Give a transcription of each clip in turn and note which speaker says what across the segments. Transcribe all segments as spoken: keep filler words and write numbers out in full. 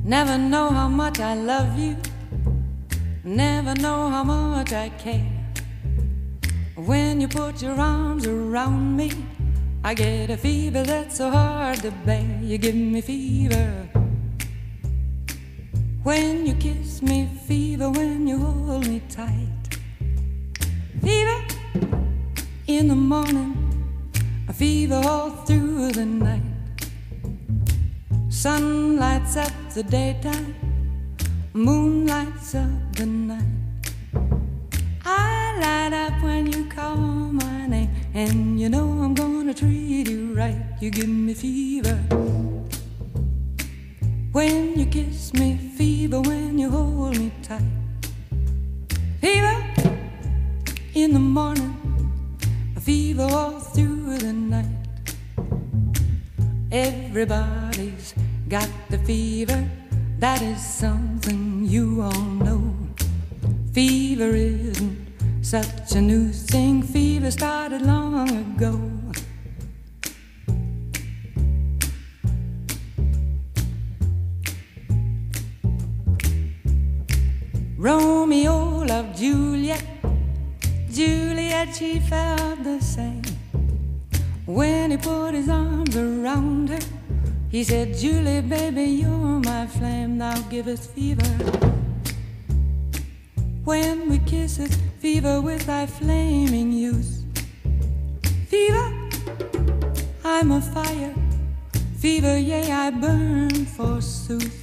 Speaker 1: Never know how much I love you, never know how much I care. When you put your arms around me, I get a fever that's so hard to bear. You give me fever when you kiss me, fever when you hold me tight. Fever in the morning, a fever all through the night. Sun lights up the daytime, moon lights up the night. I light up when you call my name, and you know I'm gonna treat you right. You give me fever when you kiss me, fever when you hold me tight. Fever in the morning, a fever all through the night. Everybody's got the fever, that is something you all know. Fever isn't such a new thing, fever started long ago. Romeo loved Juliet, Juliet, she felt the same. When he put his arms around her, he said, Julie, baby, you're my flame, now give us fever. When we kiss it, fever with thy flaming youth. Fever, I'm a fire, fever, yea, I burn forsooth.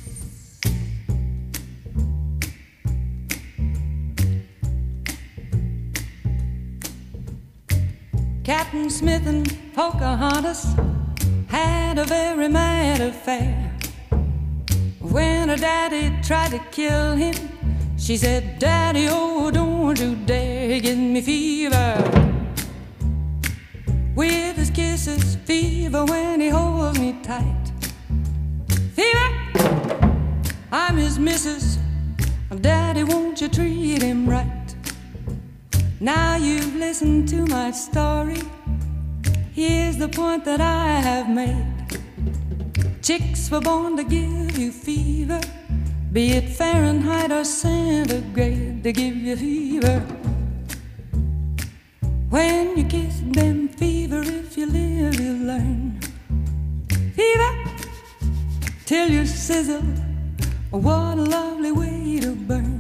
Speaker 1: Captain Smith and Pocahontas had a very mad affair. When her daddy tried to kill him, she said, Daddy, oh, don't you dare give me fever. With his kisses, fever when he holds me tight. Fever, I'm his missus, Daddy, won't you treat him right? Now you've listened to my story, here's the point that I have made. Chicks were born to give you fever, be it Fahrenheit or centigrade, they give you fever. When you kiss them, fever, if you live, you learn. Fever, till you sizzle, what a lovely way to burn.